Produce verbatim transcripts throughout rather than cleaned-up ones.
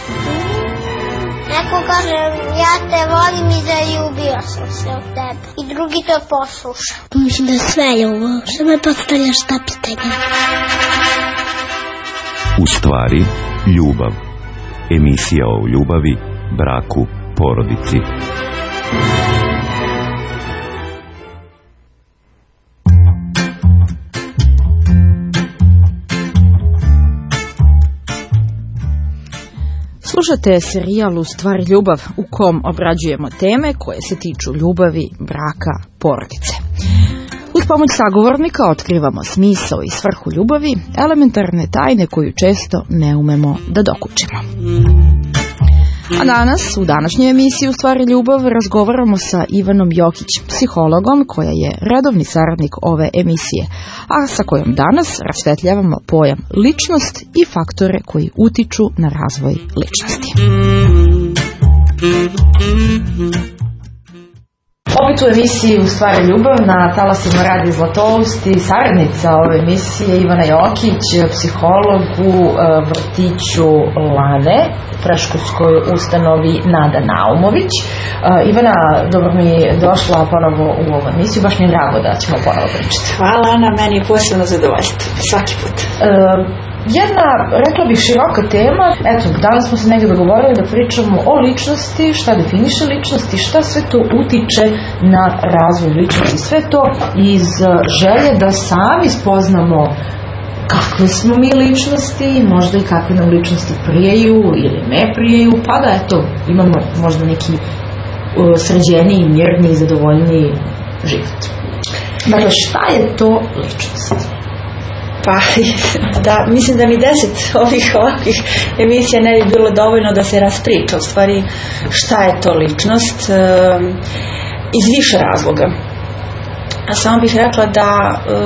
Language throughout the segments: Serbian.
Neko kaže, ja te volim i zaljubio sam se od tebe. I drugi to posluša. Mislim da je sve ljubav. Što me postavljaš ta pitanja? U stvari, ljubav. Emisija o ljubavi, braku, porodici. Slušate serijal U stvari ljubav, u kom obrađujemo teme koje se tiču ljubavi, braka, porodice. Uz pomoć sagovornika otkrivamo smisao i svrhu ljubavi, elementarne tajne koju često ne umemo da dokučimo. A danas, u današnjoj emisiji U stvari ljubav, razgovaramo sa Ivanom Jokić, psihologom koja je redovni saradnik ove emisije, a sa kojom danas rasvetljavamo pojam ličnost i faktore koji utiču na razvoj ličnosti. Opet u emisiji U stvari ljubav na talasima radi Zlatoust i saradnica ove emisije Ivana Jokić, psiholog u vrtiću Lane, predškolskoj ustanovi Nada Naumović. Ivana, dobro mi je došla ponovo u ovu emisiju, baš mi je drago da ćemo ponovo pričati. Hvala Ana, meni je posebno zadovoljstvo, svaki put. E, Jedna, rekla bih, široka tema. Eto, danas smo se negdje dogovorili da pričamo o ličnosti, šta definiše ličnost i šta sve to utiče na razvoj ličnosti. Sve to iz želje da sami spoznamo kakve smo mi ličnosti, možda i kakve nam ličnosti prijaju ili ne prijaju, pa da eto, imamo možda neki uh, sređeniji, mirniji, zadovoljniji život. Dakle, šta je to ličnost? Pa, da, mislim da mi deset ovih ovakvih emisija ne bi bilo dovoljno da se raspriča u stvari šta je to ličnost, e, iz više razloga. A samo bih rekla da e,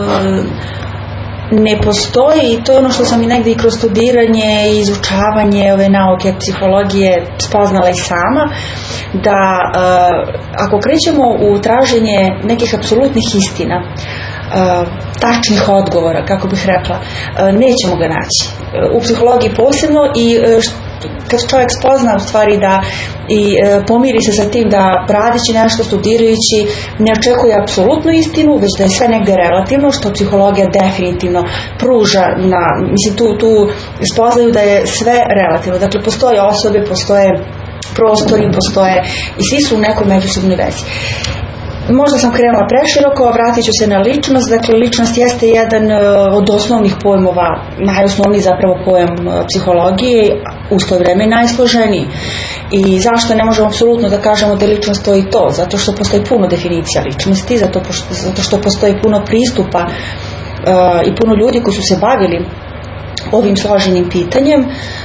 ne postoji, i to je ono što sam i negdje i kroz studiranje i izučavanje ove nauke psihologije spoznala i sama, da e, ako krećemo u traženje nekih apsolutnih istina, Uh, tačnih odgovora, kako bih rekla, uh, nećemo ga naći. Uh, u psihologiji posebno i uh, kad čovjek spozna u stvari da i uh, pomiri se sa tim da radeći nešto, studirajući, ne očekuje apsolutnu istinu, već da je sve negdje relativno, što psihologija definitivno pruža na, mislim, tu, tu spoznaju da je sve relativno. Dakle, postoje osobe, postoje prostori, postoje i svi su u nekoj međusobnoj vezi. Možda sam krenula preširoko, a vratit ću se na ličnost. Dakle, ličnost jeste jedan od osnovnih pojmova, najosnovniji zapravo pojam psihologije, uz to vreme najsloženiji. I zašto ne možemo apsolutno da kažemo da je ličnost to i to? Zato što postoji puno definicija ličnosti, zato, zato što postoji puno pristupa uh, i puno ljudi koji su se bavili ovim složenim pitanjem, uh,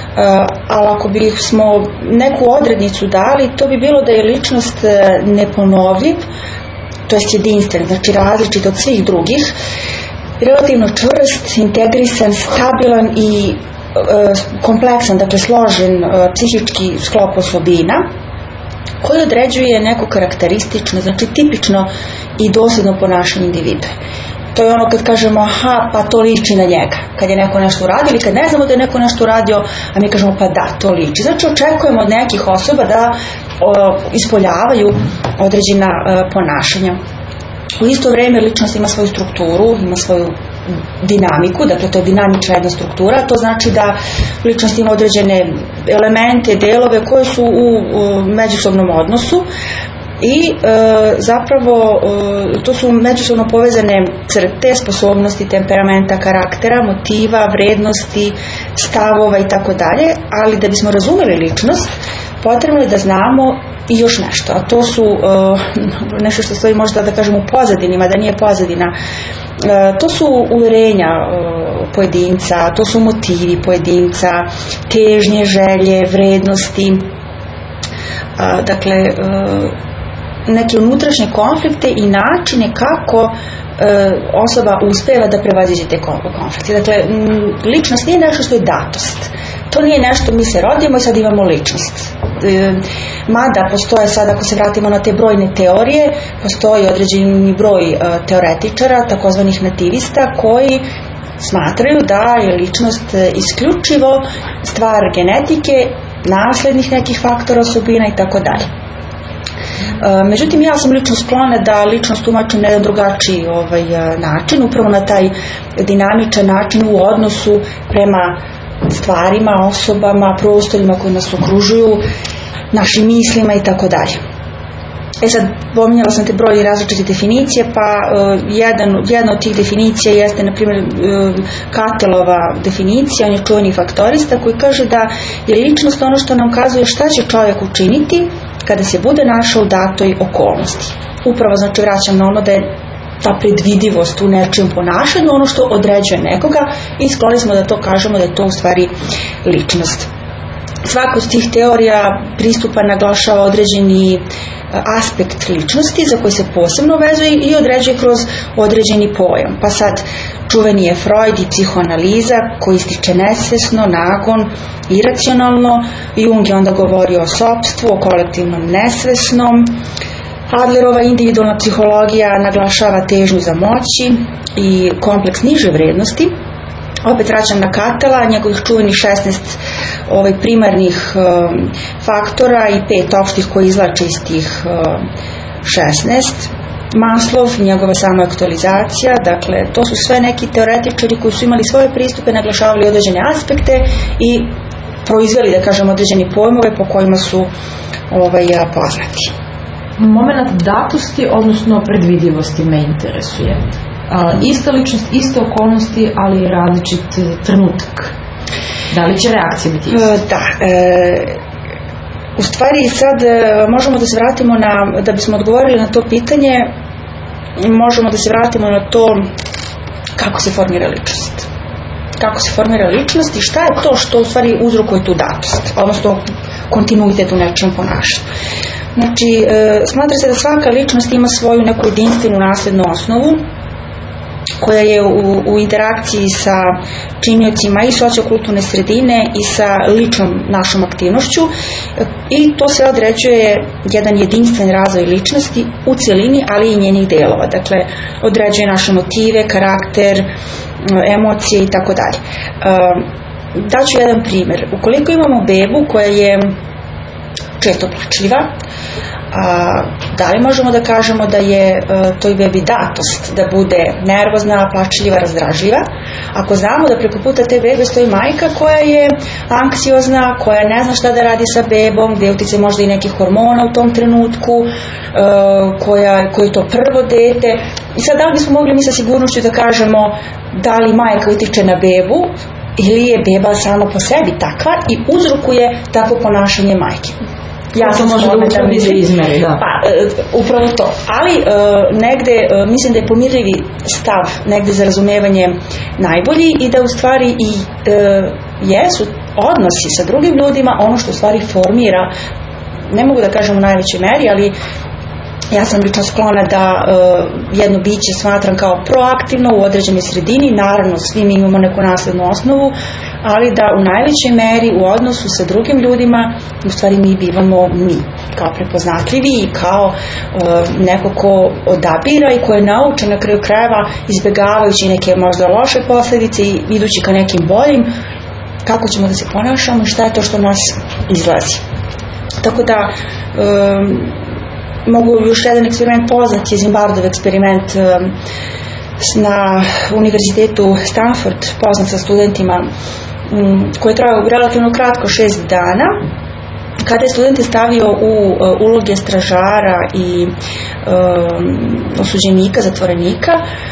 ali ako bi smo neku odrednicu dali, to bi bilo da je ličnost uh, neponovljiv, to jest jedinstven, znači različit od svih drugih, relativno čvrst, integrisan, stabilan i e, kompleksan, dakle složen e, psihički sklop osobina koji određuje neko karakteristično, znači tipično i dosljedno ponašanje individue. To je ono kad kažemo, aha, pa to liči na njega. Kad je neko nešto uradio ili kad ne znamo da je neko nešto uradio, a mi kažemo, pa da, to liči. Znači očekujemo od nekih osoba da o, ispoljavaju određena o, ponašanja. U isto vrijeme ličnost ima svoju strukturu, ima svoju dinamiku, dakle to je dinamična jedna struktura, to znači da ličnost ima određene elemente, delove koje su u, u međusobnom odnosu. I e, zapravo e, to su međusobno povezane crte, sposobnosti, temperamenta, karaktera, motiva, vrednosti, stavova i tako dalje, ali da bismo razumeli ličnost potrebno je da znamo i još nešto, a to su e, nešto što stoji možda da kažemo u pozadinima, da nije pozadina. E, to su uverenja e, pojedinca, to su motivi pojedinca, težnje, želje, vrednosti, e, dakle e, neke unutrašnje konflikte i načine kako e, osoba uspjeva da prevaziđe te konflikte. Dakle, m, ličnost nije nešto što je datost. To nije nešto, mi se rodimo i sad imamo ličnost. E, mada postoje sad, ako se vratimo na te brojne teorije, postoji određeni broj e, teoretičara, takozvanih nativista, koji smatraju da je ličnost isključivo stvar genetike naslednih nekih faktora osobina i tako dalje. Međutim, ja sam lično sklona da ličnost tumačim na jedan drugačiji ovaj, način, upravo na taj dinamičan način u odnosu prema stvarima, osobama, prostorima koji nas okružuju, našim mislima i tako dalje. E sad, pominjala sam te broj različitih definicija, pa uh, jedan, jedna od tih definicija jeste, na primjer, uh, Katelova definicija, on je čuveni faktorista koji kaže da je ličnost ono što nam kazuje šta će čovjek učiniti kada se bude našao u datoj okolnosti. Upravo, znači, vraćam na ono da je ta predvidivost u nečijem ponašanju, ono što određuje nekoga i skloni smo da to kažemo da je to u stvari ličnost. Svaka od tih teorija pristupa naglašava određeni aspekt ličnosti za koji se posebno vezuje i određuje kroz određeni pojam. Pa sad, čuveni je Freud i psihoanaliza koji ističe nesvesno, nagon, iracionalno. Jung je onda govorio o sopstvu, o kolektivnom nesvesnom. Adlerova individualna psihologija naglašava težnju za moći i kompleks niže vrednosti. Opet vraćam na Katela, njegovih čuvenih šesnaest ovaj, primarnih um, faktora i pet opštih koji izlače iz tih um, šesnaest. Maslov, njegova samoaktualizacija, dakle, to su sve neki teoretičari koji su imali svoje pristupe, naglašavali određene aspekte i proizveli, da kažem, određeni pojmove po kojima su ovaj, poznati. Moment datosti, odnosno predvidivosti me interesuje. A, ista ličnost, iste okolnosti, ali različit trenutak. Da li će reakcija biti ista? Da. E, u stvari sad možemo da se vratimo na, da bismo odgovorili na to pitanje, možemo da se vratimo na to kako se formira ličnost. Kako se formira ličnost i šta je to što u stvari uzrokuje tu datost, odnosno kontinuitet u nečem ponašanju. Znači, e, smatra se da svaka ličnost ima svoju neku jedinstvenu naslednu osnovu koja je u, u interakciji sa činiocima i sociokulturne sredine i sa ličnom našom aktivnošću i to se određuje jedan jedinstven razvoj ličnosti u celini, ali i njenih delova. Dakle, određuje naše motive, karakter, emocije i tako dalje. Daću jedan primjer. Ukoliko imamo bebu koja je često plačljiva, a, da li možemo da kažemo da je a, toj bebi datost da bude nervozna, plačljiva, razdražljiva, ako znamo da preko puta te bebe stoji majka koja je anksiozna, koja ne zna šta da radi sa bebom, gde utice možda i nekih hormona u tom trenutku, a, koja, koja je to prvo dete. I sad da li bismo mogli mi sa sigurnošću da kažemo da li majka utiče na bebu ili je beba samo po sebi takva i uzrokuje takvo ponašanje majke. Ja sam može da utvrdi da izmeri, da. Pa, e, upravo to. Ali e, negde, e, mislim da je pomirljivi stav negde za razumevanje najbolji i da u stvari i e, jesu odnosi sa drugim ljudima ono što u stvari formira, ne mogu da kažem u najvećoj meri, ali ja sam lično sklona da e, jedno biće smatram kao proaktivno u određenoj sredini, naravno svi mi imamo neku naslednu osnovu, ali da u najvećoj meri u odnosu sa drugim ljudima u stvari mi bivamo mi, kao prepoznatljivi i kao e, neko ko odabira i ko je naučen na kraju krajeva izbjegavajući neke možda loše posljedice i idući ka nekim boljim, kako ćemo da se ponašamo i šta je to što nas izlazi. Tako da e, mogu još jedan eksperiment poznati, Zimbardov eksperiment na univerzitetu Stanford, poznat sa studentima, koji je trajao relativno kratko, šest dana, kada je studente stavio u uloge stražara i um, osuđenika, zatvorenika,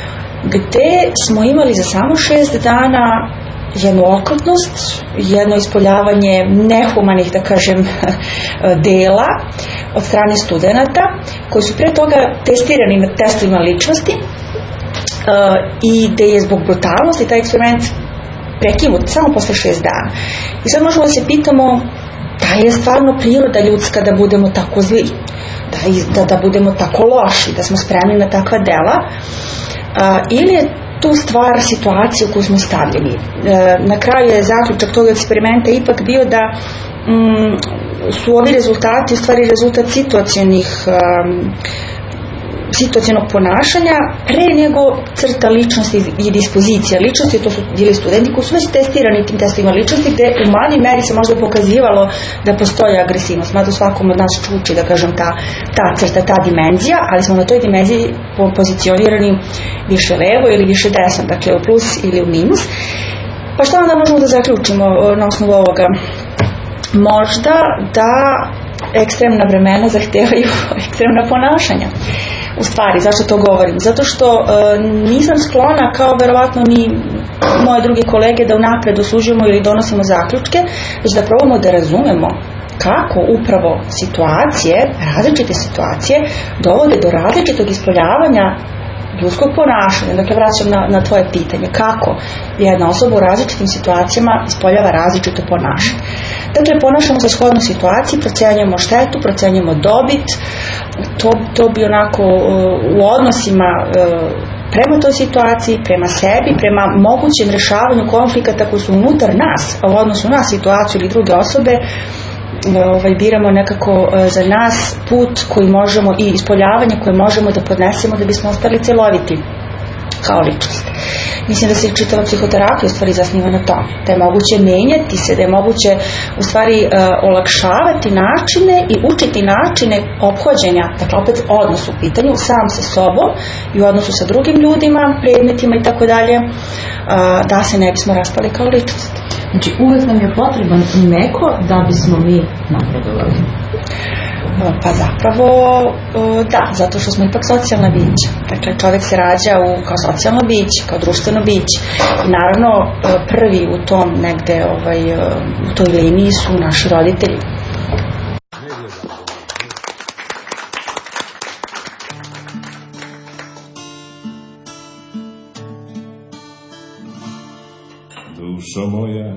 gde smo imali za samo šest dana jednu okrutnost, jedno ispoljavanje nehumanih, da kažem, dela od strane studenata koji su pre toga testirani na testovima ličnosti uh, i gde je zbog brutalnosti taj eksperiment prekinut samo posle šest dana. I sad možemo da se pitamo da je stvarno priroda ljudska da budemo tako zli, da, da, da budemo tako loši, da smo spremni na takva dela, uh, ili je tu stvar situacije u koju smo stavljeni. E, na kraju je zaključak tog eksperimenta ipak bio da mm, su ovi rezultati u stvari rezultat situacionih um, situacionog ponašanja pre nego crta ličnosti i dispozicija ličnosti. To su bili studenti koji su već testirani tim testovima ličnosti, gde u manjoj meri se možda pokazivalo da postoji agresivnost, mada svakom od nas čuči, da kažem, ta, ta crta, ta dimenzija, ali smo na toj dimenziji pozicionirani više levo ili više desno, dakle u plus ili u minus. Pa šta onda možemo da zaključimo na osnovu ovoga? Možda da ekstremna vremena zahtevaju ekstremna ponašanja. U stvari, zašto to govorim? Zato što e, nisam sklona, kao verovatno ni moje druge kolege, da unapred osuđujemo ili donosimo zaključke, već da probamo da razumemo kako upravo situacije, različite situacije, dovode do različitog ispoljavanja ljudskog ponašanja. Dakle, vraćam na, na tvoje pitanje. Kako jedna osoba u različitim situacijama ispoljava različito ponašanje. Dakle, ponašamo se shodno situaciji, procenjujemo štetu, procenjujemo dobit, to, to bi onako u odnosima prema toj situaciji, prema sebi, prema mogućem rešavanju konflikata koji su unutar nas, a u odnosu na situaciju ili druge osobe, ovaj, biramo nekako za nas put koji možemo i ispoljavanje koje možemo da podnesemo da bismo ostali celoviti kao ličnost. Mislim da se čitava psihoterapija u stvari zasniva na to. Da je moguće menjati se, da je moguće u stvari uh, olakšavati načine i učiti načine ophođenja, dakle opet odnos u pitanju, sam sa sobom i u odnosu sa drugim ljudima, predmetima i tako dalje, da se ne bismo raspali kao ličnost. Znači uvek nam je potreban neko da bismo mi napredovali. Pa zapravo da, zato što smo ipak socijalna bića. Dakle, čovjek se rađa u, kao socijalno biće, kao društveno biće. I naravno prvi u tom negde, ovaj, u toj liniji su naši roditelji. Dušo moja,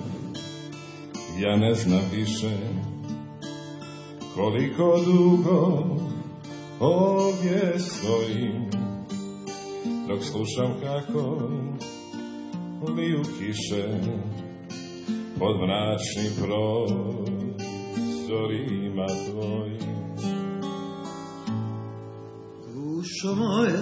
ja ne znam više koliko dugo ovdje stojim, dok slušam kako liju kiše pod mračnim prozorima tvojim. Dušo moja,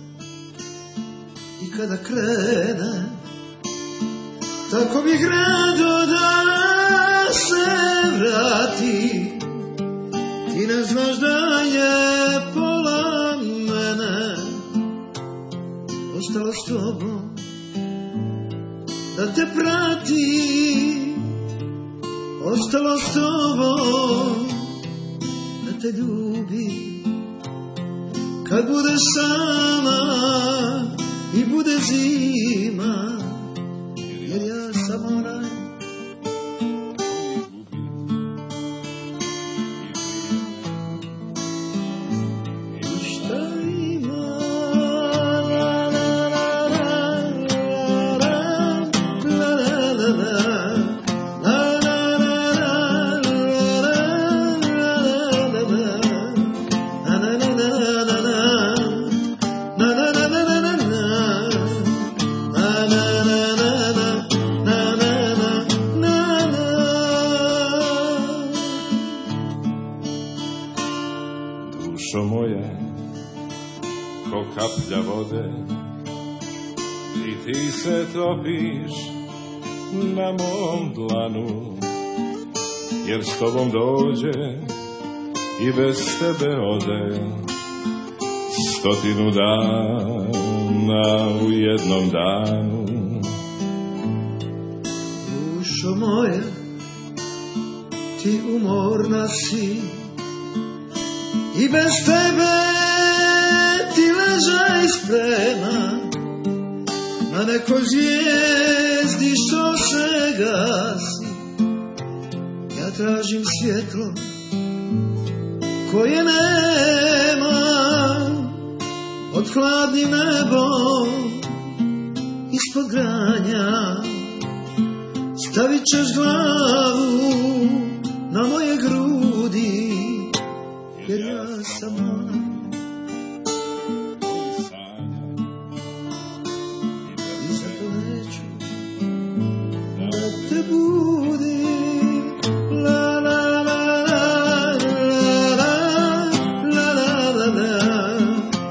i kada krene, tako bih rado da se vrati. Ti ne znaš da je pola mene ostalo s tobom, da te prati, ostalo s tobom, da te ljubi. Kad bude sama i bude zima, jer ja sam onaj kaplja vode i ti se topiš na mom dlanu, jer s tobom dođe i bez tebe ode stotinu dana u jednom danu. Dušo moja, ti umorna si i bez tebe ti ležaj sprema na nekoj zvijezdi što se gasi. Ja tražim svjetlo koje nema pod hladnim nebom ispod granja. Stavit ćeš glavu na moje grudi, jer ja sam ona i zato neću da te budim. La la la la la la la la la la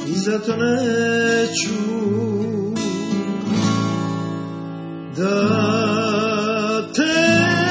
i zato neću da te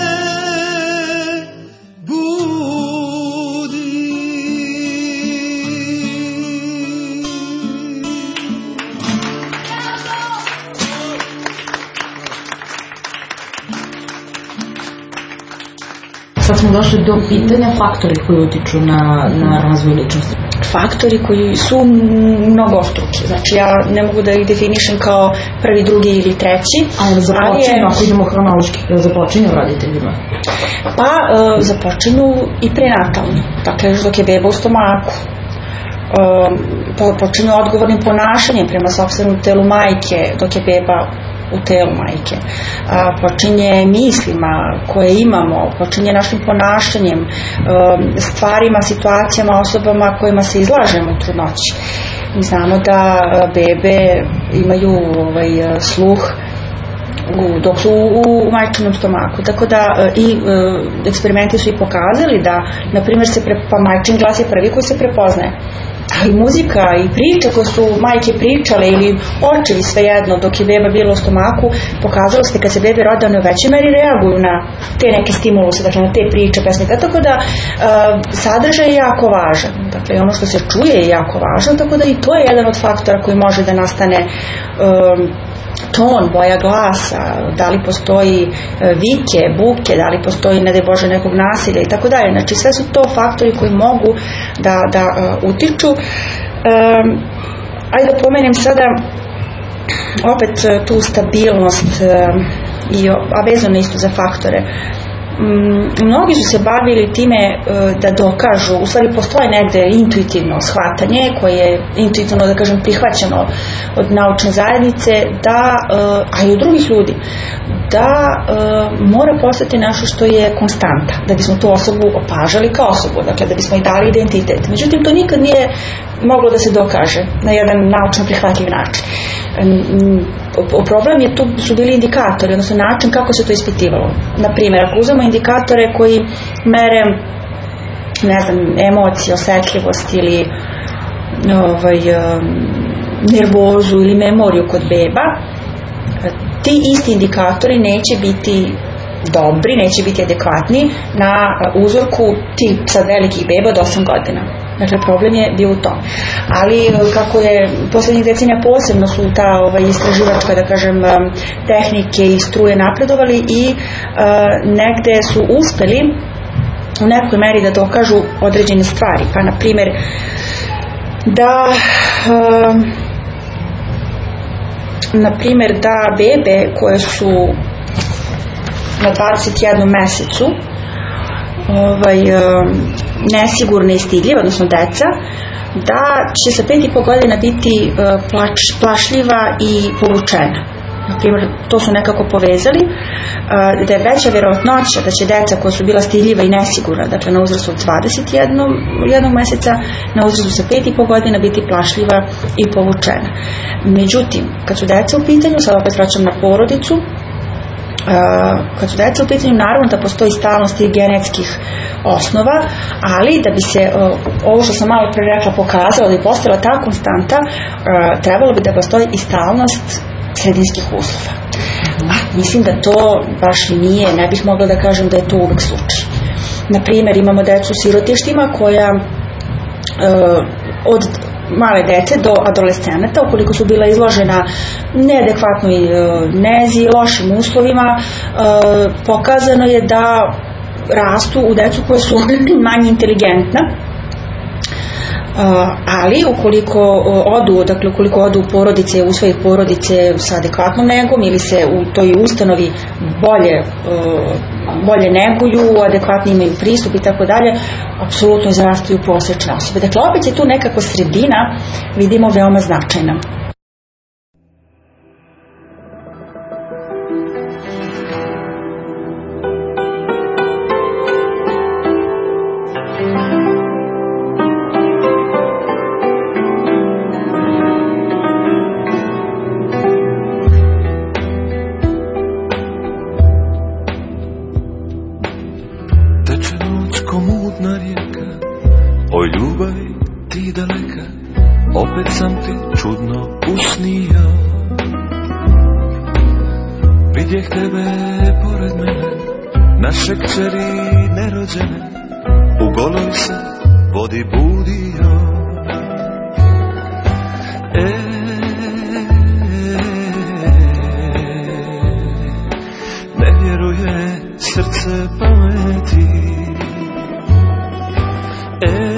Sad smo došli do pitanja faktori koji utiču na, na razvoj ličnosti. Faktori koji su mnogostruki, znači ja ne mogu da ih definišem kao prvi, drugi ili treći. Ali započinju, je... ako idemo hronološki, započinju roditeljima? Pa e, započinju i prenatalno, dakle dok je beba u stomaku. E, počinju odgovornim ponašanjem prema sopstvenom telu majke dok je beba u telu majke, a, počinje mislima koje imamo, počinje našim ponašanjem, a, stvarima, situacijama, osobama kojima se izlažemo u trudnoći. Mi znamo da a, bebe imaju ovaj, sluh u, dok su u, u majčinom stomaku, tako da a, i a, eksperimenti su i pokazali da, na primjer, se pre, pa majčin glas je prvi koji se prepoznaje. Ali muzika i priče koje su majke pričale ili očevi svejedno dok je beba bila u stomaku, pokazalo se kad se bebe rode, one u većoj meri reaguju na te neke stimuluse, dakle na te priče, pesme, tako da uh, sadržaj je jako važan, dakle ono što se čuje je jako važno, tako da i to je jedan od faktora koji može da nastane um, ton, boja glasa, da li postoji e, vike, buke, da li postoji, ne daj Bože, nekog nasilja i tako dalje. Znači sve su to faktori koji mogu da, da uh, utiču. Um, ajde da pomenem sada opet tu stabilnost um, i, a vezano isto za faktore. Mm, mnogi su se bavili time uh, da dokažu, u stvari postoji negde intuitivno shvatanje koje je intuitivno, da kažem, prihvaćeno od naučne zajednice, da, uh, a i od drugih ljudi, da uh, mora postati nešto što je konstanta, da bismo tu osobu opažali kao osobu, dakle da bismo i dali identitet. Međutim, to nikad nije moglo da se dokaže na jedan naučno prihvatljiv način. Problem je, tu su bili indikatori, odnosno način kako se to ispitivalo. Naprimjer, ako uzmemo indikatore koji mere, ne znam, emocije, osetljivost ili ovaj, nervozu ili memoriju kod beba, ti isti indikatori neće biti dobri, neće biti adekvatni na uzorku tih sad velikih beba od osam godina. Dakle, problem je bio u tom. Ali kako je poslednjih decenija posebno su ta ovaj, istraživačka, da kažem, tehnike i struje napredovali i uh, negde su uspeli u nekoj meri da dokažu određene stvari. Pa, na primjer, da uh, na primjer da bebe koje su na dvadeset jednom mesecu ovaj, nesigurne i stidljive, odnosno deca, da će sa pet i po godina biti plač, plašljiva i povučena. Na primjer, to su nekako povezali, da je veća vjerojatnoća da će deca koja su bila stidljiva i nesigurna, dakle na uzrastu od dvadeset jednog meseca, na uzrastu sa pet i po godina biti plašljiva i povučena. Međutim, kad su deca u pitanju, sad opet vraćam na porodicu, Uh, kad su deca u pitanju, naravno da postoji stalnost i genetskih osnova, ali da bi se uh, ovo što sam malo pre rekla pokazalo, da bi postojala ta konstanta, uh, trebalo bi da postoji i stalnost sredinskih uslova. A mislim da to baš nije, ne bih mogla da kažem da je to uvek slučaj. Naprimjer, imamo decu u sirotištima koja uh, od male dece do adolescenata, ukoliko su bila izložena neadekvatnoj nezi, lošim uslovima, pokazano je da rastu u decu koje su manje inteligentna, ali ukoliko odu, dakle ukoliko odu u porodice, u svoje porodice sa adekvatnom negom ili se u toj ustanovi bolje bolje neguju, adekvatno imaju pristup i tako dalje, apsolutno izrastaju prosječne osobe. Dakle, opet je tu nekako sredina, vidimo, veoma značajna. opet sam ti čudno usnio. Vidjeh tebe pored mene, naše kćeri nerođene, u goloj se vodi budio. E, ne vjeruje srce pameti. E,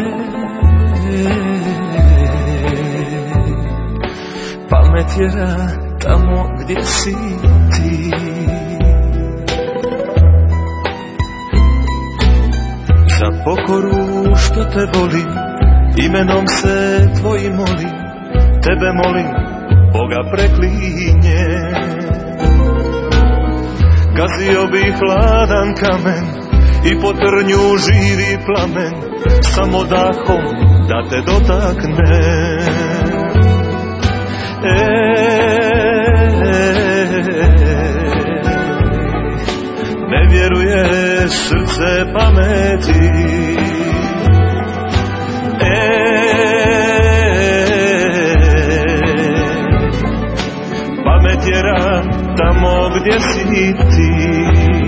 pamet jera tamo gdje si ti. Za pokoru što te volim, imenom se tvojim molim, tebe molim, Boga preklinje. Gazio bi hladan kamen i po trnju živi plamen, samo dahom da te dotakne. E, ne vjeruje srce pameti. E, pamet jera tamo gdje si ti.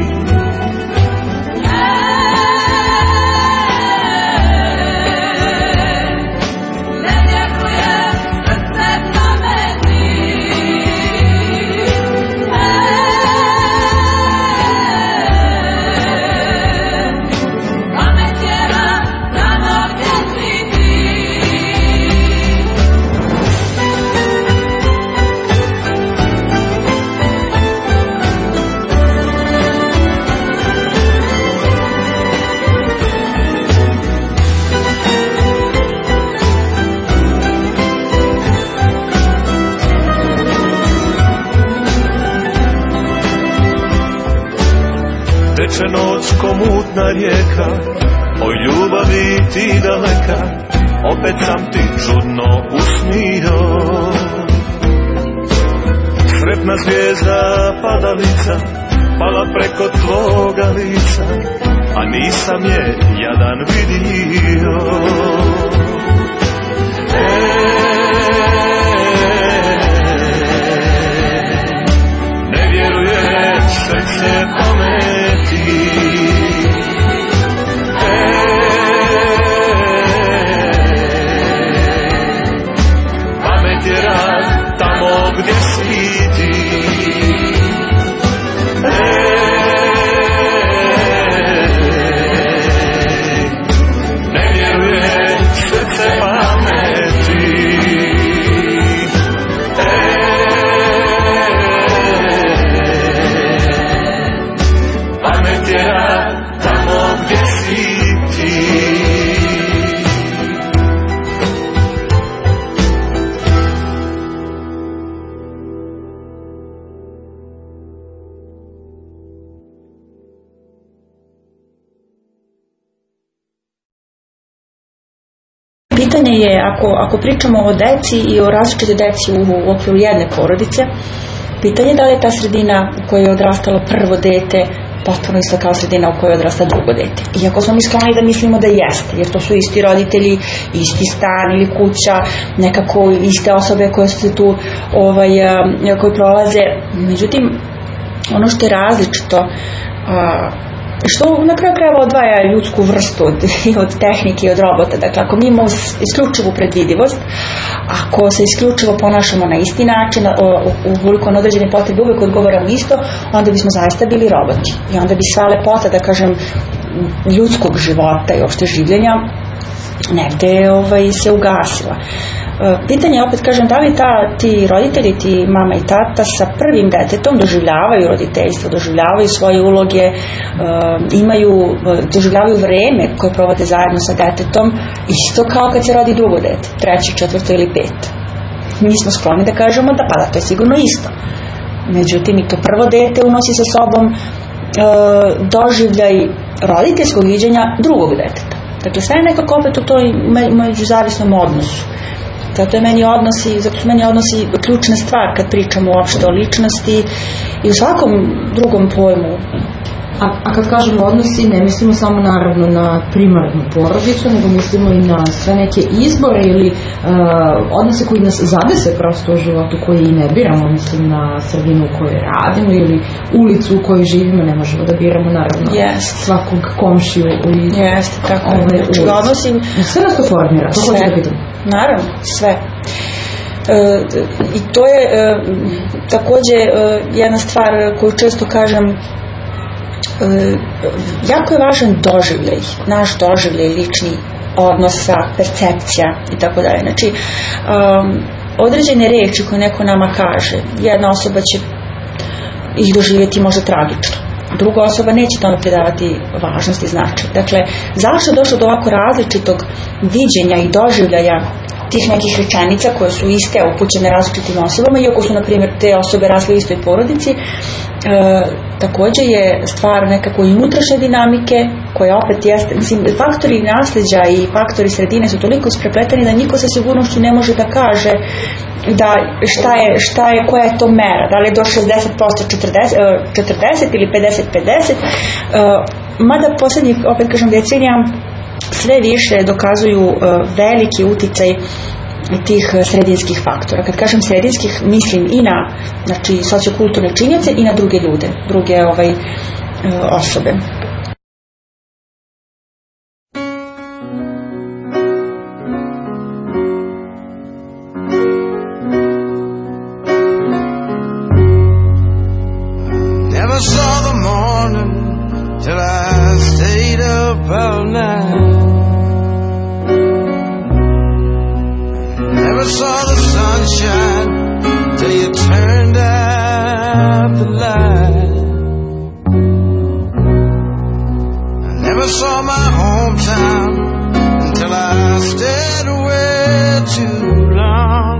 Teče noć ko mutna rijeka, oj ljubavi ti daleka, opet sam ti čudno usnio. Sretna zvijezda padalica, pala preko tvoga lica, a nisam je jadan vidio. E, ne vjeruje srce pameti. E, pamet je rad tamo gdje si ti. E, ne vjeruje srce pameti. E, pamet je rad tamo gdje si ti. Pitanje je, ako, ako pričamo o deci i o različitoj deci u, u okviru jedne porodice, pitanje je da li je ta sredina u kojoj je odrastalo prvo dete potpuno isto kao sredina u kojoj odrasta drugo dete. Iako smo mi skloni da mislimo da jeste, jer to su isti roditelji, isti stan ili kuća, nekako iste osobe koje su se tu ovaj, koje prolaze. Međutim, ono što je različito, a, što na kraju krajeva odvaja ljudsku vrstu od, od tehnike i od robota. Dakle, ako mi imamo isključivu predvidivost, ako se isključivo ponašamo na isti način, ukoliko na određene potrebe uvijek odgovaramo isto, onda bismo zaista bili roboti. I onda bi sva lepota, da kažem, ljudskog života i opšte življenja negde ovaj, se ugasila. Pitanje, opet kažem, da li ta, ti roditelji, ti mama i tata sa prvim detetom doživljavaju roditeljstvo, doživljavaju svoje uloge, imaju, doživljavaju vreme koje provode zajedno sa detetom, isto kao kad se rodi drugo dete, treće, četvrto ili peto. Mi smo skloni da kažemo da pa da, to je sigurno isto. Međutim, i to prvo dete unosi sa sobom doživljaj roditeljskog viđenja drugog deteta. Dakle, sve je nekako opet u toj međuzavisnom odnosu. Zato je meni odnosi, zato su meni odnosi ključna stvar kad pričamo uopšte o ličnosti i u svakom drugom pojmu A, a kad kažemo odnosi, ne mislimo samo naravno na primarnu porodicu, nego mislimo i na sve neke izbore ili uh, odnose koji nas zadese prosto u životu, koji i ne biramo, mislim na sredinu u kojoj radimo ili ulicu u kojoj živimo, ne možemo da biramo naravno yes. svakog komšiju i Jeste, tako ove znači, ulice. odnosim... Sve nas to formira, to hoću da pitam. Naravno, sve. E, I to je e, takođe e, jedna stvar koju često kažem, e, jako je važan doživljaj, naš doživljaj lični odnosa, percepcija i tako dalje. Znači, um, određene reči koje neko nama kaže, jedna osoba će ih doživjeti možda tragično, druga osoba neće tome pridavati važnost i značaj. Dakle, zašto je došlo do ovako različitog viđenja i doživljaja tih nekih rečenica koje su iste upućene različitim osobama, iako su, na primjer, te osobe rasle u istoj porodici, e, takođe je stvar nekako i unutrašnje dinamike, koja opet jeste, mislim, faktori nasleđa i faktori sredine su toliko isprepleteni da niko sa sigurnošću ne može da kaže da šta je, šta je, koja je to mera, da li je do šezdeset posto četrdeset, četrdeset ili pedeset pedeset, e, mada poslednjih, opet kažem, decenija sve više dokazuju uh, veliki uticaj tih sredinskih faktora. Kad kažem sredinskih, mislim i na, znači, sociokulturne činjenice i na druge ljude, druge ovaj, uh, osobe. Never saw the morning till I stayed up all night. Never saw the sunshine till you turned out the light. I never saw my hometown until I stayed away too long.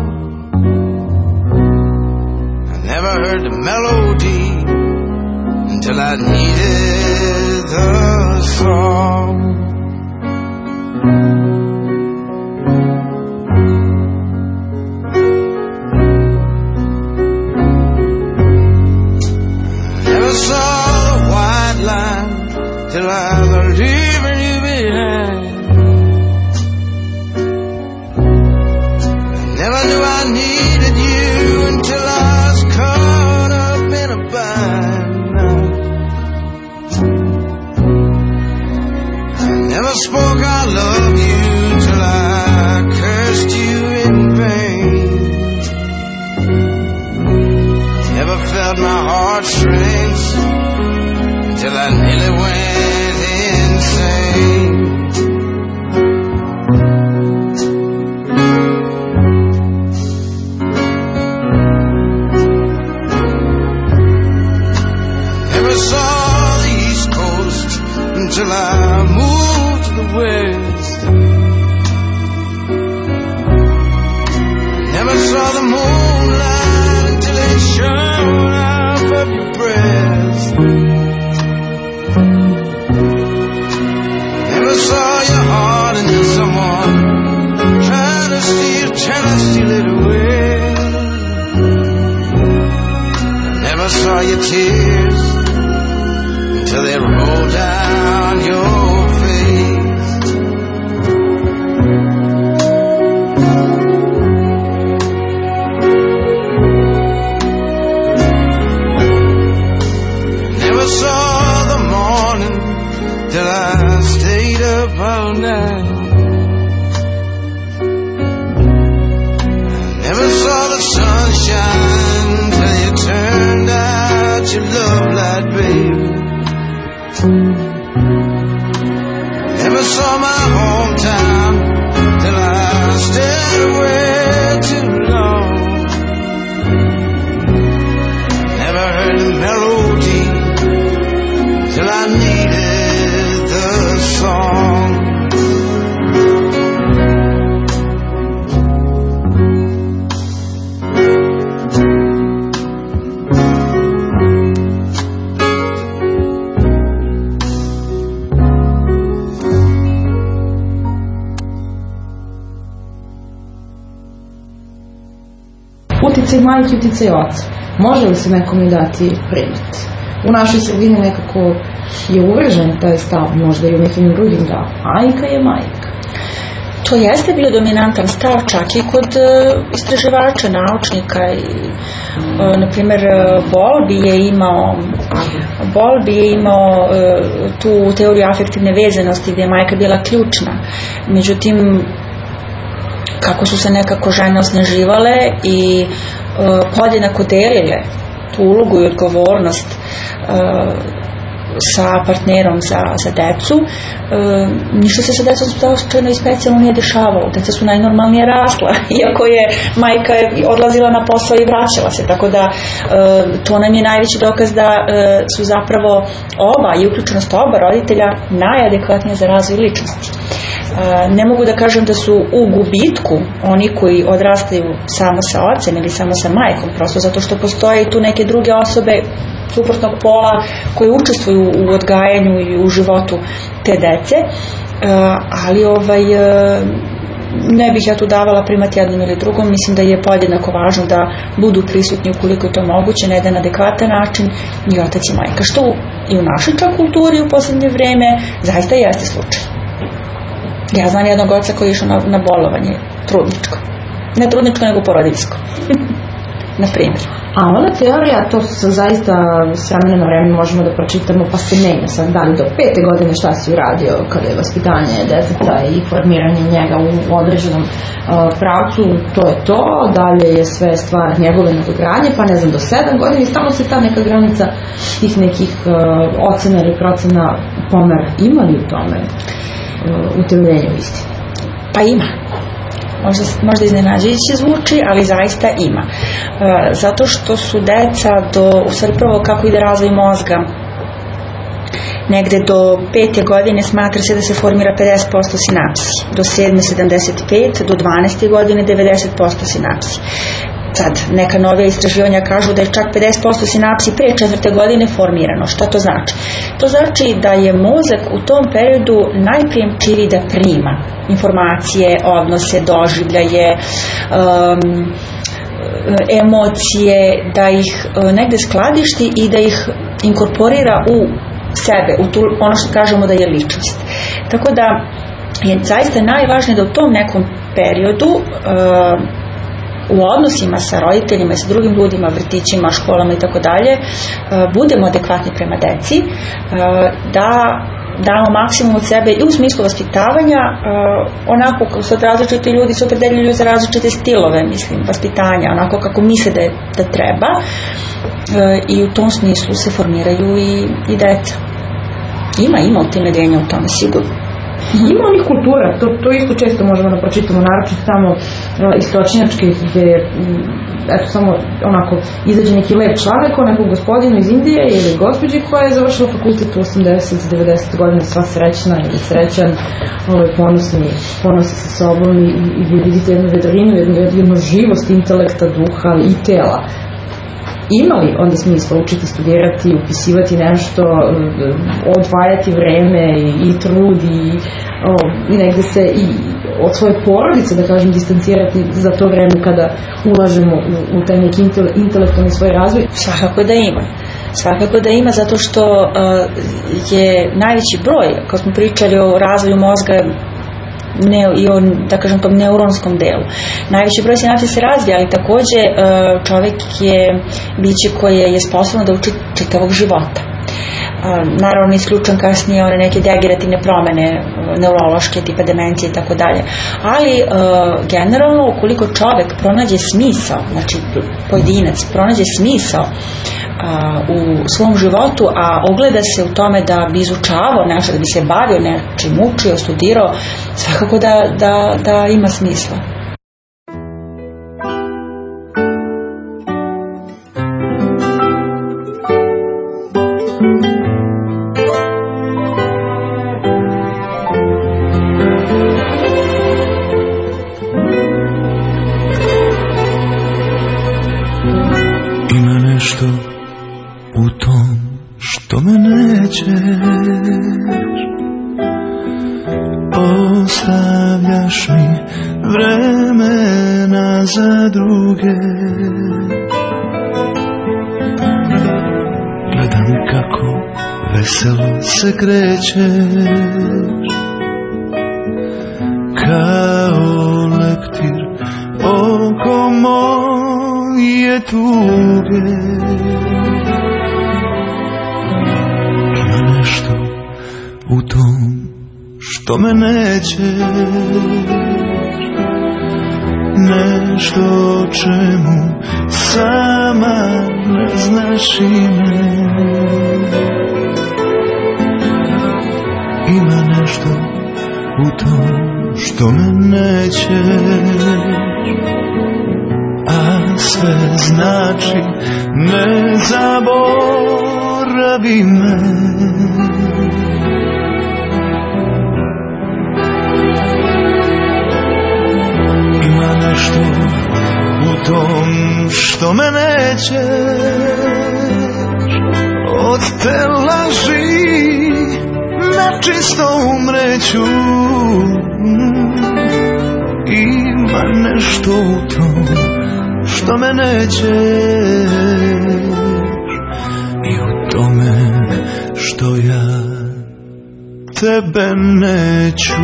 I never heard the melody until I needed the song. Never saw the white line till I was leaving you behind. Never knew I needed you until I was caught up in a bind. Never spoke I love you till I cursed you in vain. Never felt my heartstrings till I nearly went insane. Never saw the East Coast until I moved to the West. Never saw the moonlight until it shone out of your breast. Never saw your heart into someone trying to steal, trying to steal it away. Never saw your tears until they rolled down your face. Never saw the morning till I stayed up all night. Never saw the sunshine till you turned out your love light, baby. Never saw my hometown till I stayed away too long. Never heard the melody till I needed the song. Uticaj majke, uticaj oca. Može li se nekome dati primat? u našoj sredini nekako je uvržen taj stav, možda i u nekim drugim, da majka je majka. To jeste bio dominantan stav čak i kod uh, istraživača, naučnika i uh, na primjer Bowlby je imao Bowlby je imao uh, tu teoriju afektivne vezanosti gdje je majka bila ključna. Međutim, kako su se nekako žene osnaživale i uh, podjednako delile tu ulogu i odgovornost uh, sa partnerom za, za decu, e, ništa se sa decom slučajno i specijalno nije dešavalo. Deca su najnormalnije rasla, iako je majka odlazila na posao i vraćala se, tako da e, to nam je najveći dokaz da e, su zapravo oba i uključenost oba roditelja najadekvatnije za razvoj ličnosti. E, ne mogu da kažem da su u gubitku oni koji odrastaju samo sa ocem ili samo sa majkom, prosto zato što postoje i tu neke druge osobe suprotnog pola koji učestvuju u odgajanju i u životu te dece, e, ali ovaj, e, ne bih ja tu davala primat jednom ili drugom. Mislim da je podjednako važno da budu prisutni ukoliko je to moguće na jedan adekvatan način i otac i majka, što i u našoj čak kulturi u posljednje vreme zaista jeste slučaj. Ja znam jednog oca koji je išao na, na bolovanje trudničko, ne trudničko nego porodiljsko na primjer. A ona teorija, to se zaista s vremena na vreme možemo da pročitamo, pa se menja sad, da li do pete godine šta si uradio kada je vaspitanje deteta i formiranje njega u određenom uh, pravcu, to je to, dalje je sve stvar njegove nadogradnje, pa ne znam, do sedam godina i stalno se ta neka granica tih nekih uh, ocena ili procena pomera. Ima li u tome uh, utemeljenje u istini? Pa ima. Možda, možda iznenađujuće zvuči, ali zaista ima. E, zato što su deca do, u stvari prvo kako ide razvoj mozga, negde do pete godine smatra se da se formira pedeset posto sinapsi, do sedme sedamdeset pet, do dvanaeste godine devedeset posto sinapsi. Sad, neka novija istraživanja kažu da je čak pedeset posto sinapsi pre četvrte godine formirano. Šta to znači? To znači da je mozak u tom periodu najprijemčiviji da prima informacije, odnose, doživljaje, um, emocije, da ih uh, negde skladišti i da ih inkorporira u sebe, u tu, ono što kažemo da je ličnost. Tako da je zaista najvažnije da u tom nekom periodu uh, u odnosima sa roditeljima i sa drugim ljudima, vrtićima, školama i tako dalje, budemo adekvatni prema deci, da damo maksimum od sebe i u smislu vaspitavanja, onako kako su različiti ljudi se opredeljuju za različite stilove, mislim, vaspitanja, onako kako misle da, je, da treba, i u tom smislu se formiraju i, i deca. Ima, ima utemeljenja u tome, sigurno. Ima onih kultura, to, to isto često možemo da pročitamo, naročito tamo uh, istočnjački, gdje um, eto samo onako izađe neki lep članak o nekog gospodinu iz Indije ili gospođi koja je završila fakultet u osamdeset devedeset godina, sva srećna ili srećan, ovaj, ponosni, ponosi sa sobom i, i vi vidite jednu vedrinu, jednu, jednu živost intelekta, duha i tela. Ima li onda smisla učiti, studirati, upisivati nešto, odvajati vreme i, i trud i, o, i negde se i od svoje porodice, da kažem, distancirati za to vreme kada ulažemo u, u taj neki intele, intelektualni svoj razvoj? Svakako da ima. Svakako da ima, zato što uh, je najveći broj, kao smo pričali o razvoju mozga, ne, i o, da kažem, tom neuronskom delu. Najveći broj sinapsi se razvija, ali takođe čovjek je biće koje je sposobno da uči čitavog života. Naravno isključujem kasnije one neke degenerativne promene neurološke tipa demencije i tako dalje, ali generalno ukoliko čovjek pronađe smisao, znači pojedinac pronađe smisao u svom životu, a ogleda se u tome da bi izučavao nešto, da bi se bavio nečim, učio, studirao, svakako da, da, da ima smisla. Ostavljaš mi vremena za druge. Gledam veselo se krećeš kao leptir oko moje tuge. Ima nešto u tom što me nećeš, nešto o čemu sama ne znaš ime. Ima nešto u tom što me nećeš, a sve znači ne zaboravi me. Ima nešto u tom što me nećeš, od te laži načisto umreću. Ima nešto u tom što me nećeš i u tome što ja tebe neću.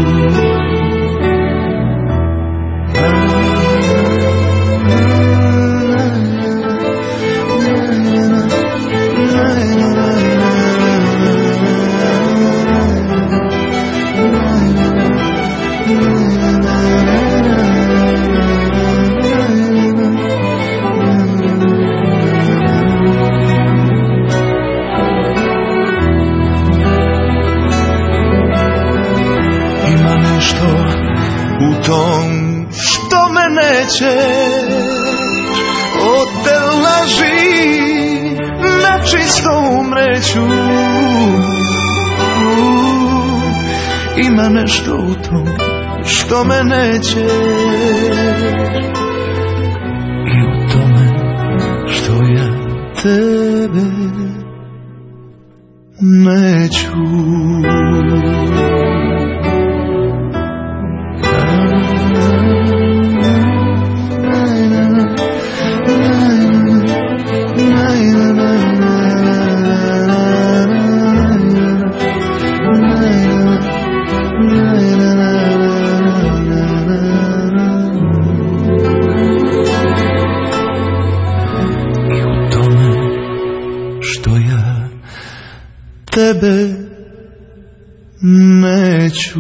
U tom što me nećeš, od te laži načisto umreću. Ima nešto u tom što me nećeš i u tome što ja tebe neću. Tebe neću.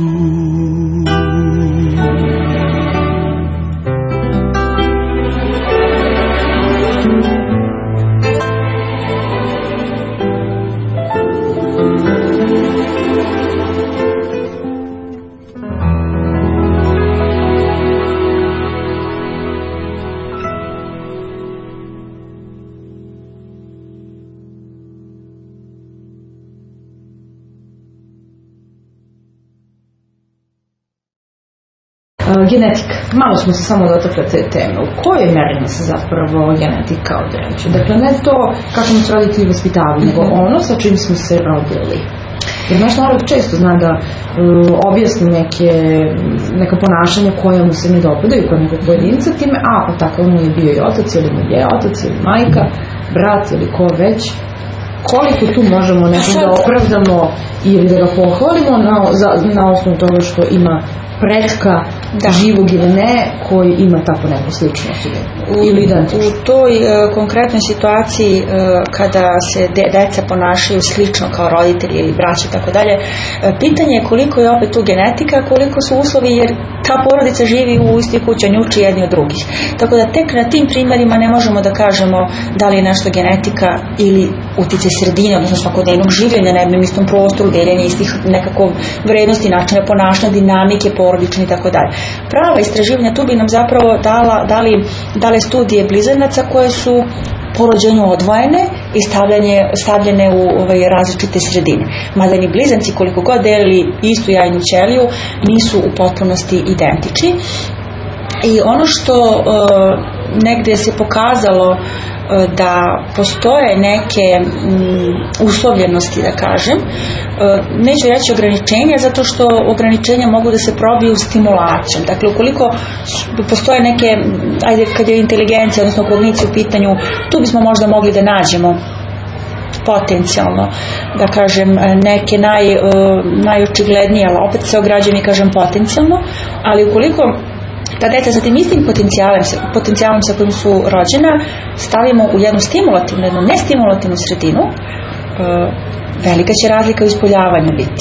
Genetika. Malo smo se samo dotakle te teme. U kojoj meri se zapravo genetika određuje? Dakle, ne to kako smo se roditelji vaspitavali, nego ono sa čim smo se rodili. Jer naš narod često zna da um, objasni neke, neka ponašanja koja mu se ne dopadaju kod nekog pojedinca time, a pa tako mu je bio i otac, ili mu je otac, ili majka, brat, ili ko već. Koliko tu možemo nekog da opravdamo ili da ga pohvalimo na, za, na osnovu toga što ima pretka da. živog ili ne, koji ima tako neku sličnost ili identičnost. U toj uh, konkretnoj situaciji uh, kada se de, deca ponašaju slično kao roditelji ili braći i tako dalje, pitanje je koliko je opet tu genetika, koliko su uslovi, jer ta porodica živi u istoj kući, njuči jedni od drugih. Tako da tek na tim primjerima ne možemo da kažemo da li je nešto genetika ili uticaj sredine, odnosno svakodnevnog življenja na jednom istom prostoru, deljenja istih nekako vrednosti, načina ponašanja, dinamike porodične i tako dalje. Prava istraživanja tu bi nam zapravo dala, dali, dale studije blizanaca koje su po rođenju odvojene i stavljene, stavljene u ovaj, različite sredine. Mada ni blizanci, koliko god delili istu jajnu ćeliju, nisu u potpunosti identični. I ono što uh, negdje se pokazalo uh, da postoje neke um, uslovljenosti, da kažem, uh, neću reći ograničenja, zato što ograničenja mogu da se probiju stimulacijom. Dakle, ukoliko postoje neke, ajde, kad je inteligencija, odnosno kognicija u pitanju, tu bismo možda mogli da nađemo potencijalno, da kažem, neke naj, najočiglednije, ali opet se ograđujem i kažem potencijalno, ali ukoliko ta deca sa tim istim potencijalom, potencijalom sa kojim su rođena stavimo u jednu stimulativnu, jednu nestimulativnu sredinu, velika će razlika u ispoljavanju biti.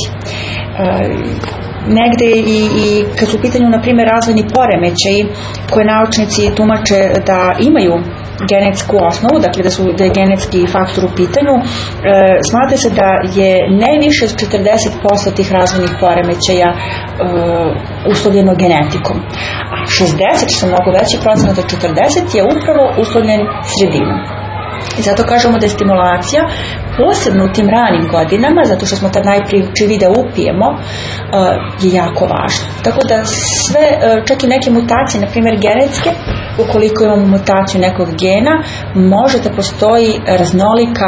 Negde i, i kad su u pitanju, na primjer, razvojni poremećaji koje naučnici tumače da imaju genetsku osnovu, dakle da, su, da je genetski faktor u pitanju, e, smatra se da je najviše od četrdeset posto tih razvojnih poremećaja e, uslovljeno genetikom. A šezdeset, što je mnogo veći procenat od četrdeset, je upravo uslovljen sredinom. I zato kažemo da je stimulacija posebno u tim ranim godinama, zato što smo tad najprije čivi da upijemo, je jako važno. Tako da sve, čak i neke mutacije, na primjer genetske, ukoliko imamo mutaciju nekog gena, može da postoji raznolika,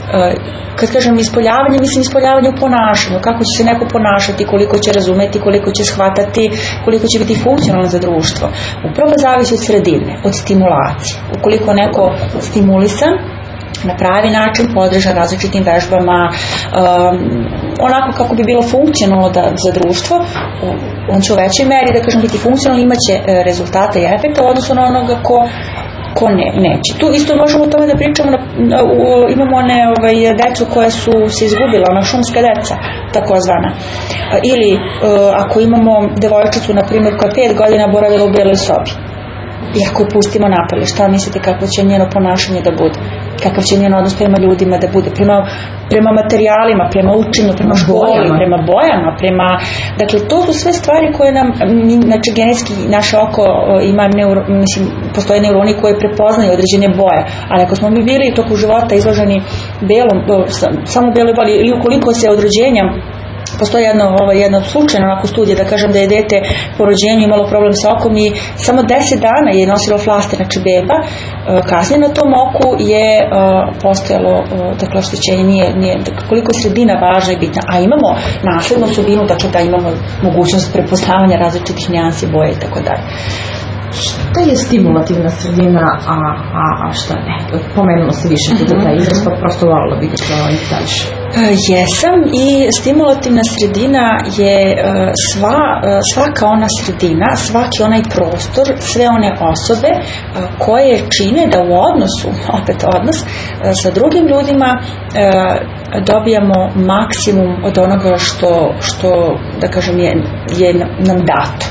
kad kažem ispoljavanje, mislim ispoljavanje u ponašanju, kako će se neko ponašati, koliko će razumeti, koliko će shvatati, koliko će biti funkcionalno za društvo. Upravo zavisi od sredine, od stimulacije. Ukoliko neko stimulisan, na pravi način, podržan različitim vežbama, um, onako kako bi bilo funkcionalno da, za društvo, on će u većoj meri, da kažem, biti funkcionalno, imaće rezultate i efekta u odnosu na onoga ko ko ne, neće. Tu isto možemo o tome da pričamo, na, na, u, imamo one ovaj, decu koje su se izgubila, ona šumska deca, takozvana. Ili uh, ako imamo devojčicu, na primjer, koja pet godina boravila u beloj sobi, i ako je pustimo napolje, šta mislite kako će njeno ponašanje da bude? Kakav će njen odnos prema ljudima da bude? Prema, prema materijalima, prema učenju, prema školi, bojama. prema bojama, prema... Dakle, to su sve stvari koje nam, znači, genetski naše oko ima, neuro, mislim, postoje neuroni koje prepoznaju određene boje, ali ako smo mi bili toku života izloženi belom, samo beloj boji, ili ukoliko se od rođenja postoji jedno, ovaj, jedno slučajno onako studije, da kažem da je dete po rođenju imalo problem sa okom i samo deset dana je nosilo flaster, znači beba, kasnije na tom oku je uh, postojalo uh, dakle oštećenje, nije, nije, dakle, koliko je sredina važna i bitna, a imamo naslednu osobinu, dakle da imamo mogućnost prepoznavanja različitih nijansi, boje i tako dalje. Šta je stimulativna sredina, a, a, a šta ne? Pomenulo se više puta taj izraz, pa prosto volila bih da to dališ. Jesam, i stimulativna sredina je sva, svaka ona sredina, svaki onaj prostor, sve one osobe koje čine da u odnosu, opet odnos, sa drugim ljudima dobijamo maksimum od onoga što, što da kažem, je, je nam dato.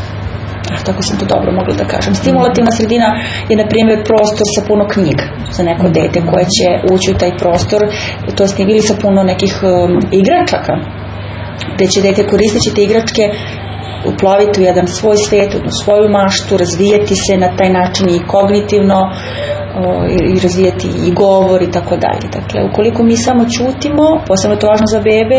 Tako sam to dobro mogla da kažem. Stimulativna sredina je, na primjer, prostor sa puno knjiga za neko dete koje će ući u taj prostor, to jest ili sa puno nekih um, igračaka, gde će dete koristeći te igračke uploviti u jedan svoj svet, u svoju maštu, razvijeti se na taj način i kognitivno, o, i razvijeti i govor i tako dalje. Dakle, ukoliko mi samo ćutimo, posebno je to važno za bebe,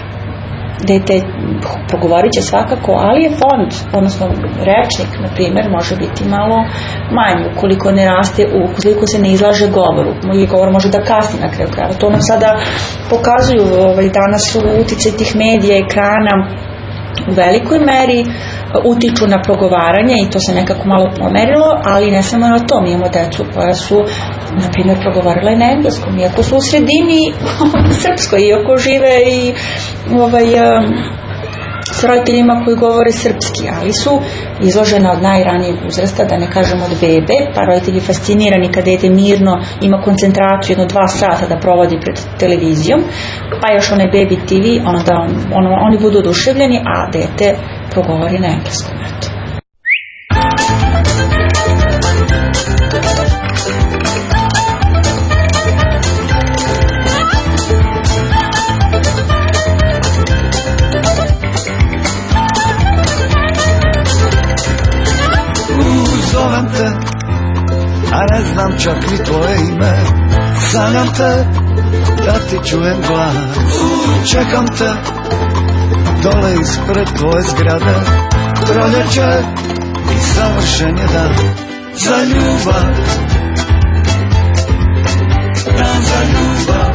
dete progovorit će svakako, ali je fond, odnosno rečnik, na primjer, može biti malo manji ukoliko ne raste, ukoliko se ne izlaže govoru. Moj govor može da kasni na kraju kraja. To nam sada pokazuju, ovaj, danas su uticaj tih medija, ekrana u velikoj meri utiču na progovaranje i to se nekako malo pomerilo, ali ne samo na to. Mi imamo decu koja su, na primjer, progovarala i na engleskom, iako su u sredini srpskoj, iako žive i ovaj, s roditeljima koji govore srpski, ali su izložena od najranijeg uzrasta, da ne kažem od bebe, pa roditelji fascinirani kad dete mirno ima koncentraciju jedno dva sata da provodi pred televizijom, pa još one baby T V, onda on, on, oni budu oduševljeni, a dete progovori na engleskom. Eto. Zovem te, a ne znam čak ni tvoje ime. Sanjam te, da ti čujem glas. Čekam te, dole ispred tvoje zgrade. Proljeće i savršen je dan za ljubav. Dan za ljubav.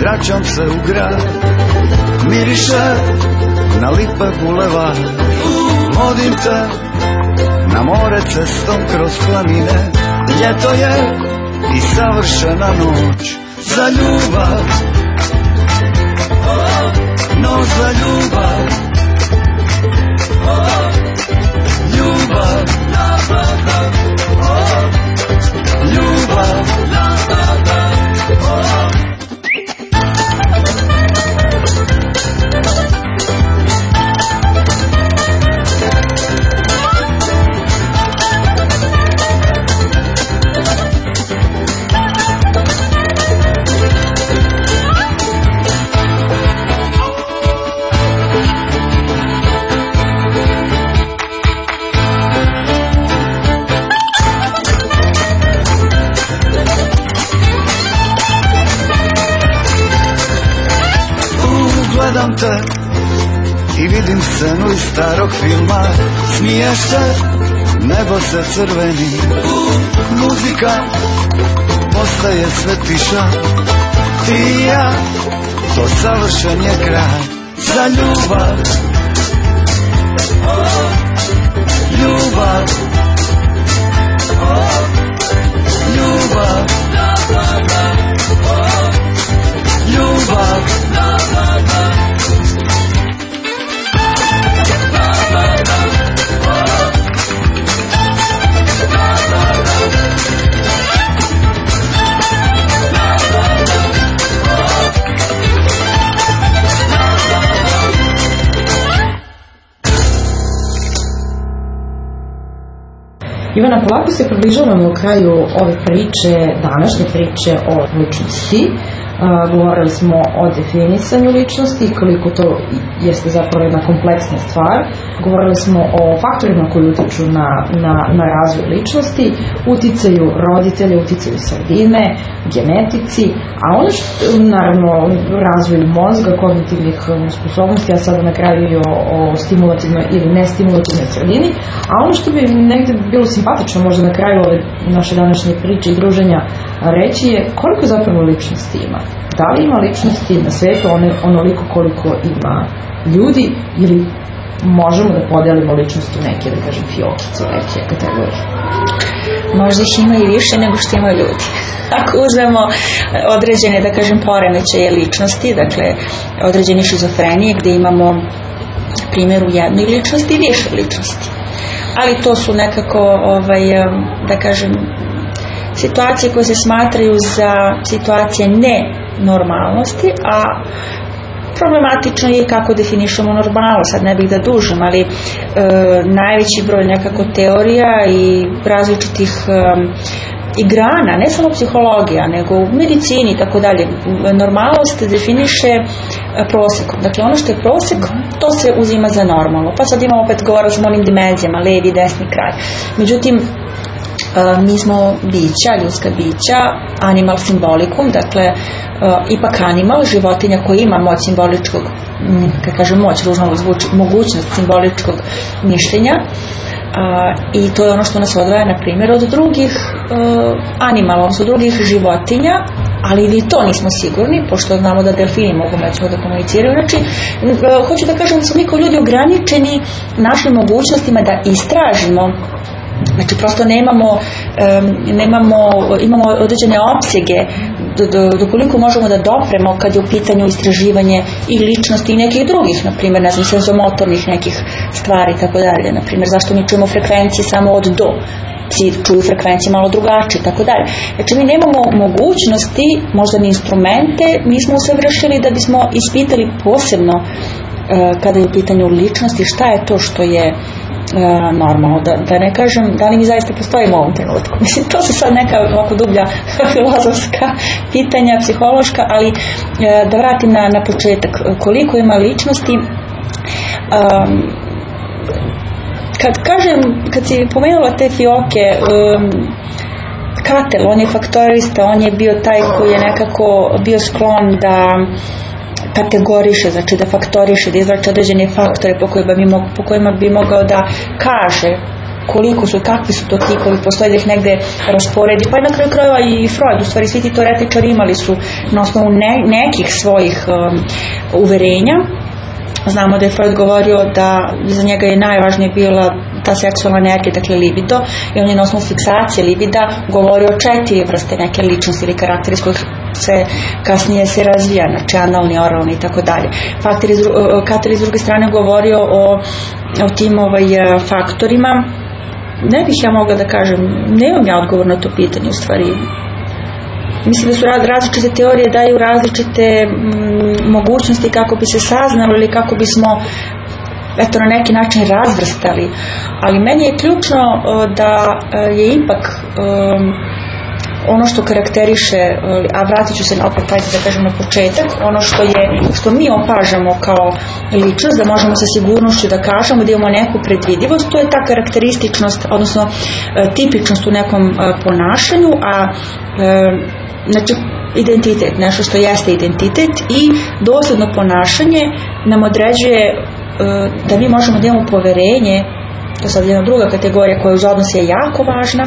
vraćam se u grad, miriše na lipe bulevar. Vodim te na more cestom kroz planine, ljeto je i savršena noć za ljubav, noć za ljubav, ljubav, ljubav. Gledam te i vidim scenu iz starog filma, smiješ se, nebo se crveni, muzika postaje sve tiša, ti i ja, to savršen je kraj za ljubav, ljubav, ljubav, ljubav. Ivana, polako se približavamo kraju ove priče, današnje priče o ličnosti. Uh, govorili smo o definisanju ličnosti, koliko to jeste zapravo jedna kompleksna stvar. Govorili smo o faktorima koji utiču na, na, na razvoj ličnosti, uticaju roditelja, uticaju sredine, genetici, a ono što, naravno, razvoju mozga, kognitivnih sposobnosti, a sada na kraju i o, o stimulativnoj ili nestimulativnoj sredini. A ono što bi negde bilo simpatično možda na kraju ove naše današnje priče i druženja reći je koliko zapravo ličnosti ima. Da li ima ličnosti na svetu one, onoliko koliko ima ljudi, ili možemo da podelimo ličnosti u neke, da kažem, fiokice, neke kategorije? Možda ih ima i više nego što ima ljudi. Ako uzmemo određene, da kažem, poremećaje ličnosti, dakle određene šizofrenije gde imamo primjer u jednoj ličnosti i više ličnosti. Ali to su nekako, ovaj, da kažem, situacije koje se smatraju za situacije nenormalnosti, a problematično je kako definišemo normalnost. Sad ne bih da dužim, ali e, najveći broj nekako teorija i različitih e, i grana, ne samo psihologija, nego u medicini i tako dalje, normalnost definiše prosekom. Dakle, ono što je prosek, to se uzima za normalno. Pa sad imamo, opet govorili smo o onim dimenzijama, levi i desni kraj. Međutim, mi smo bića, ljudska bića, animal simbolikum, dakle, ipak animal, životinja koja ima moć simboličkog, kad kažem moć, ružno zvuči, mogućnost simboličkog mišljenja. A, i to je ono što nas odvaja, na primjer, od drugih uh, animala, od drugih životinja, ali i to nismo sigurni, pošto znamo da delfini mogu među da komuniciraju. Znači, uh, hoću da kažem da smo mi kao ljudi ograničeni našim mogućnostima da istražimo. Znači, prosto nemamo, um, nemamo, imamo određene opsege do, do, do koliko možemo da dopremo kad je u pitanju istraživanje i ličnosti i nekih drugih, na primjer, ne znam, senzomotornih nekih stvari, tako dalje. Na primjer, zašto mi čujemo frekvencije samo od do, psi čuju frekvencije malo drugačije, tako dalje. Znači, mi nemamo mogućnosti, možda ni instrumente, nismo usavršili da bismo ispitali posebno uh, kada je u pitanju ličnosti, šta je to što je normalno, da, da ne kažem da li mi zaista postojimo u ovom trenutku. Mislim, to su sad neka ovako dublja filozofska pitanja, psihološka, ali e, da vratim na, na početak. Koliko ima ličnosti? Um, kad kažem, kad si pomenula te fioke, um, Katel, on je faktorista, on je bio taj koji je nekako bio sklon da kategoriše, znači da faktoriše, da izvlače određene faktore po kojima bi, mo, po kojima bi mogao da kaže koliko su, kakvi su to tikovi, postoje da ih negde rasporedi, pa i na kraju krajeva i Freud, u stvari svi ti teoretičari imali su na osnovu ne, nekih svojih um, uverenja. Znamo da je Freud govorio da za njega je najvažnije bila ta seksualna energija, dakle libido, i on je na osnovu fiksacije libida govorio o četiri vrste neke ličnosti ili karakteri s kojih se kasnije se razvija, znači analni, oralni i tako dalje. Kater s druge strane govorio o, o tim ovaj, faktorima. Ne bih ja mogla da kažem, nemam ja odgovor na to pitanje u stvari. Mislim da su različite teorije daju različite m, mogućnosti kako bi se saznalo ili kako bismo eto na neki način razvrstali, ali meni je ključno da je ipak um, ono što karakteriše, a vratit ću se opet da kažem na početak, ono što je, što mi opažamo kao ličnost, da možemo sa sigurnošću da kažemo da imamo neku predvidivost, to je ta karakterističnost, odnosno tipičnost u nekom ponašanju, a znači identitet, nešto što jeste identitet, i dosledno ponašanje nam određuje da mi možemo da imamo poverenje, to je sad jedna druga kategorija koja uz odnos je jako važna,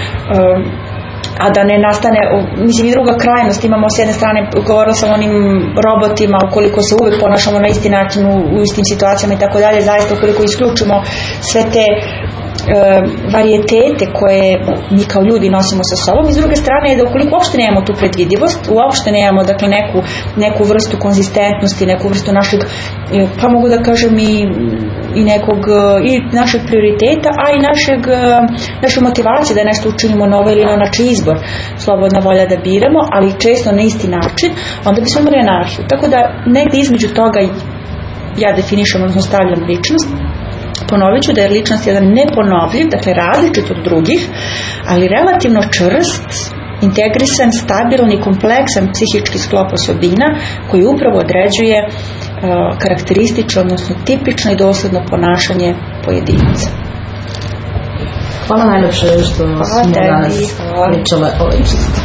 a da ne nastane, mislim i druga krajnost, imamo s jedne strane, govorila sam o onim robotima, ukoliko se uvijek ponašamo na isti način u, u istim situacijama i tako dalje, zaista ukoliko isključimo sve te e, varijetete koje mi kao ljudi nosimo sa sobom, i s druge strane je da ukoliko uopšte nemamo tu predvidivost, uopšte nemamo dakle neku, neku vrstu konzistentnosti, neku vrstu našeg, pa mogu da kažem i, i nekog i našeg prioriteta, a i našeg, naše motivacije da nešto učinimo novo ili na način izbor, slobodna volja da biramo, ali često na isti način, onda bismo imali anarhiju. Tako da negdje između toga ja definišem, odnosno stavljam ličnost. Ponovit ću da je ličnost jedan neponovljiv, dakle različit od drugih, ali relativno čvrst, integrisan, stabilan i kompleksan psihički sklop osobina koji upravo određuje uh, karakteristično, odnosno tipično i dosledno ponašanje pojedinca. Hvala najljepše što Hvala smo tebi, danas pričale o ličnosti.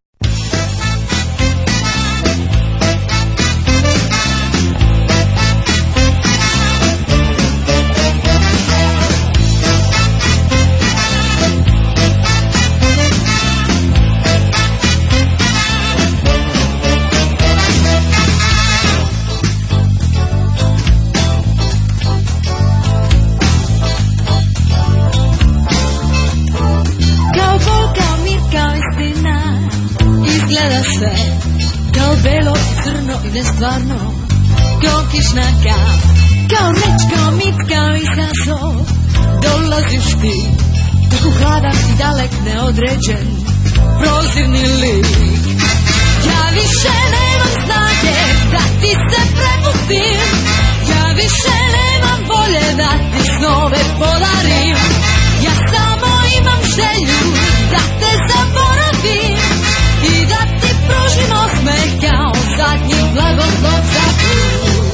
Stvarno, kao kišna kap, kao reč, kao mit, kao izazov, dolaziš ti, tako hladan i dalek, neodređen, prozirni lik. Ja više nemam snage da ti se prepustim, ja više nemam volje da ti snove podarim, ja samo imam želju da te zaboravim i da ti pružim osmeh kao zadnji blagoslov za put.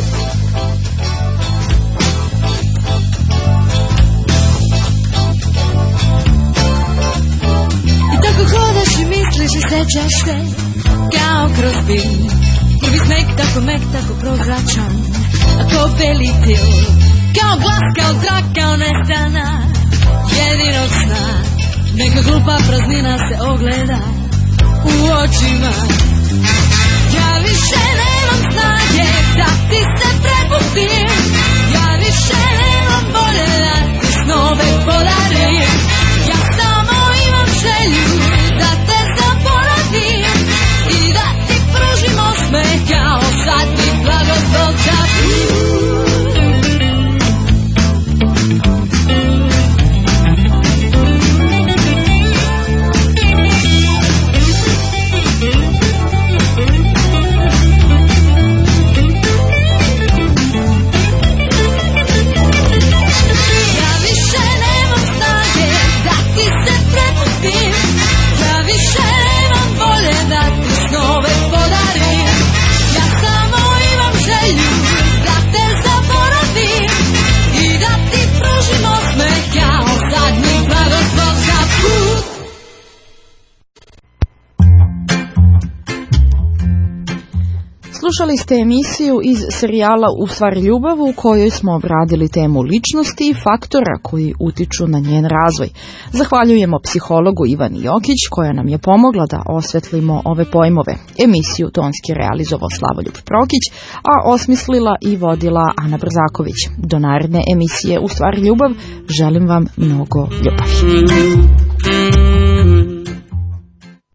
I tako hodaš i misliš i sećaš se kao kroz bil, prvi smeh tako mek, tako prozračan, a ko beli til, kao glas, kao trak, kao nestana jedinog sna, neka glupa praznina se ogleda u očima. Ja više nemam snage da ti se prepustim, ja više nemam volje da ti snove podarim, ja samo imam želju da te zaboravim i da ti pružim osmeh kao zadnji blagoslov za put. Slušali ste emisiju iz serijala U stvari ljubav u kojoj smo obradili temu ličnosti i faktora koji utiču na njen razvoj. Zahvaljujemo psihologu Ivani Jokić koja nam je pomogla da osvetlimo ove pojmove. Emisiju tonski realizovao Slavoljub Prokić, a osmislila i vodila Ana Brzaković. Do naredne emisije U stvari ljubav želim vam mnogo ljubavi.